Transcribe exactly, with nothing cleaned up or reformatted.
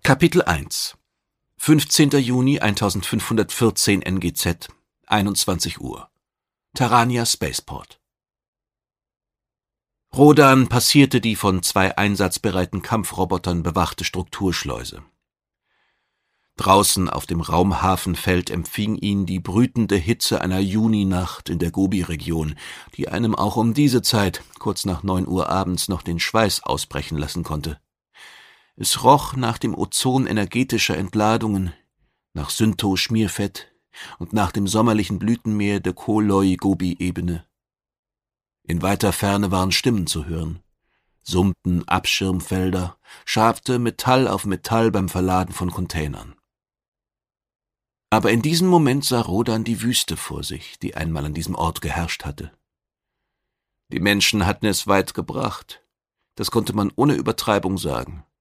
Kapitel eins fünfzehnter Juni eintausendfünfhundertvierzehn N G Z, einundzwanzig Uhr. Terrania Spaceport. Rodan passierte die von zwei einsatzbereiten Kampfrobotern bewachte Strukturschleuse. Draußen auf dem Raumhafenfeld empfing ihn die brütende Hitze einer Juninacht in der Gobi-Region, die einem auch um diese Zeit, kurz nach neun Uhr abends, noch den Schweiß ausbrechen lassen konnte. Es roch nach dem Ozon energetischer Entladungen, nach Syntho-Schmierfett und nach dem sommerlichen Blütenmeer der Koloi-Gobi-Ebene. In weiter Ferne waren Stimmen zu hören, summten Abschirmfelder, schabte Metall auf Metall beim Verladen von Containern. Aber in diesem Moment sah Rodan die Wüste vor sich, die einmal an diesem Ort geherrscht hatte. Die Menschen hatten es weit gebracht, das konnte man ohne Übertreibung sagen.